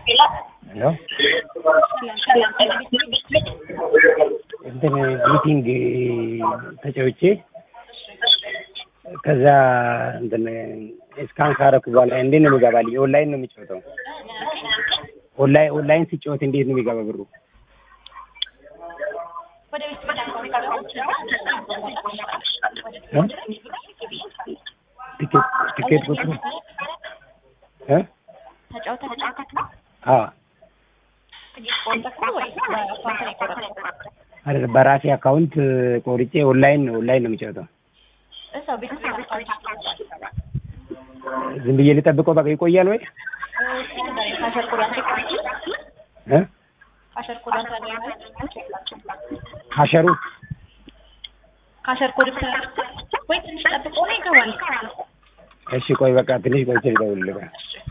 हेलो እንትን ሚቲንግ ተጨውቼ ከዛ እንትን እስካን ካረኩ በኋላ እንዴት ነው የሚገባልኝ? ኦንላይን ነው የሚጫወተው። ኦንላይን ሲጫወት እንዴት ነው የሚገባ ብሩ? ቲኬት ቁጥሩ አይደለም በራሴ አካውንት ቆርጬ ኦንላይን ነው የሚጫወተው። ዝም ብዬ ልጠብቀው በቃ ይቆያል ወይ? ካሸሩ ኮድ ወይ ትንሽ ጠብቆ ነው ይገባል። እሺ ቆይ በቃ ትንሽ ቆይቼ ልደውልልህ።